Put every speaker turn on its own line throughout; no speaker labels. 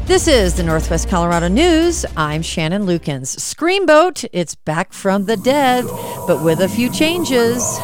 This is the Northwest Colorado News. I'm Shannon Lukens. Screamboat, it's back from the dead, but with a few changes.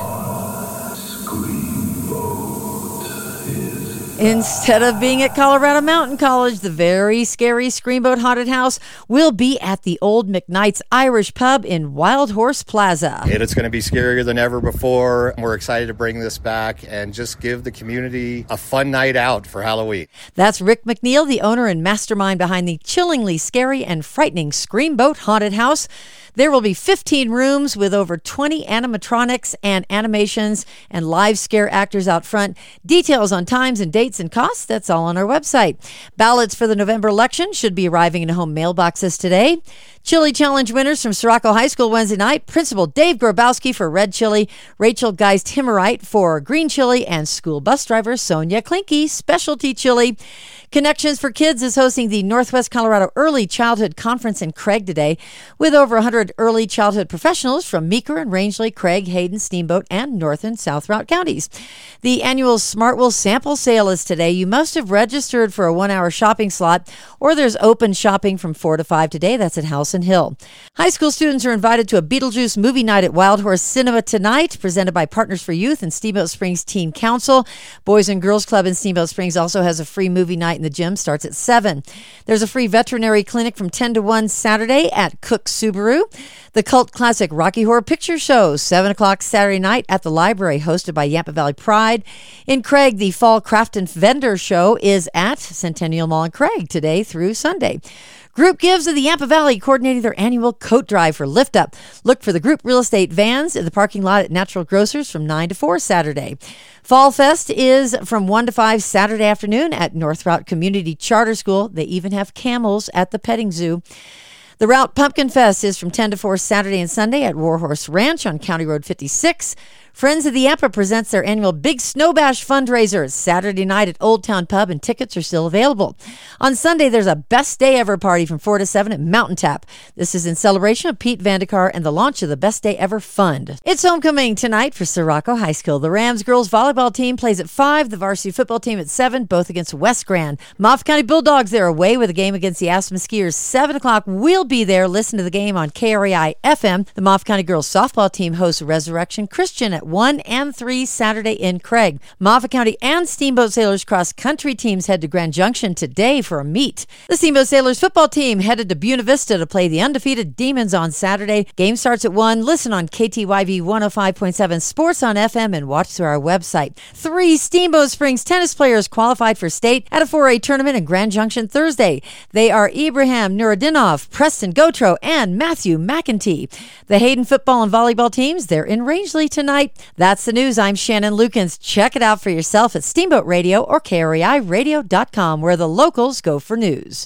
Instead of being at Colorado Mountain College, the very scary Screamboat Haunted House will be at the old McKnight's Irish Pub in Wild Horse Plaza.
It's going to be scarier than ever before. We're excited to bring this back and just give the community a fun night out for Halloween.
That's Rick McNeil, the owner and mastermind behind the chillingly scary and frightening Screamboat Haunted House. There will be 15 rooms with over 20 animatronics and animations and live scare actors out front. Details on times and dates and costs, that's all on our website. Ballots for the November election should be arriving in home mailboxes today. Chili Challenge winners from Sirocco High School Wednesday night. Principal Dave Grabowski for red chili, Rachel Geist-Himmerite for green chili, and school bus driver Sonia Klinke, specialty chili. Connections for Kids is hosting the Northwest Colorado Early Childhood Conference in Craig today with over 100 early childhood professionals from Meeker and Rangeley, Craig, Hayden, Steamboat, and North and South Route counties. The annual Smartwell sample sale is today. You must have registered for a 1-hour shopping slot, or there's open shopping from 4 to 5 today. That's at House and Hill. High school students are invited to a Beetlejuice movie night at Wild Horse Cinema tonight, presented by Partners for Youth and Steamboat Springs Teen Council. Boys and Girls Club in Steamboat Springs also has a free movie night in the gym. Starts at 7. There's a free veterinary clinic from 10 to 1 Saturday at Cook Subaru. The cult classic Rocky Horror Picture Show, 7 o'clock Saturday night at the library, hosted by Yampa Valley Pride. In Craig, the Fall Craft and Vendor Show is at Centennial Mall in Craig today through Sunday. Group Gives of the Yampa Valley coordinating their annual coat drive for Lift Up. Look for the group real estate vans in the parking lot at Natural Grocers from 9 to 4 Saturday. Fall Fest is from 1 to 5 Saturday afternoon at North Route Community Charter School. They even have camels at the petting zoo. The Route Pumpkin Fest is from 10 to 4 Saturday and Sunday at Warhorse Ranch on County Road 56. Friends of the Yampa presents their annual Big Snow Bash fundraiser Saturday night at Old Town Pub, and tickets are still available. On Sunday, there's a Best Day Ever party from 4 to 7 at Mountain Tap. This is in celebration of Pete Vandekar and the launch of the Best Day Ever Fund. It's homecoming tonight for Sirocco High School. The Rams girls volleyball team plays at 5, the varsity football team at 7, both against West Grand. Moffat County Bulldogs, they're away with a game against the Aspen Skiers. 7 o'clock, we'll be there. Listen to the game on KREI FM. The Moffat County girls softball team hosts Resurrection Christian at 1 and 3 Saturday in Craig. Moffat County and Steamboat Sailors cross country teams head to Grand Junction today for a meet. The Steamboat Sailors football team headed to Buena Vista to play the undefeated Demons on Saturday. Game starts at 1. Listen on KTYV 105.7 Sports on FM and watch through our website. 3 Steamboat Springs tennis players qualified for state at a 4A tournament in Grand Junction Thursday. They are Ibrahim Nuradinov, Preston Gotro, and Matthew McEntee. The Hayden football and volleyball teams, they're in Rangeley tonight. That's the news. I'm Shannon Lukens. Check it out for yourself at Steamboat Radio or KREIRadio.com, where the locals go for news.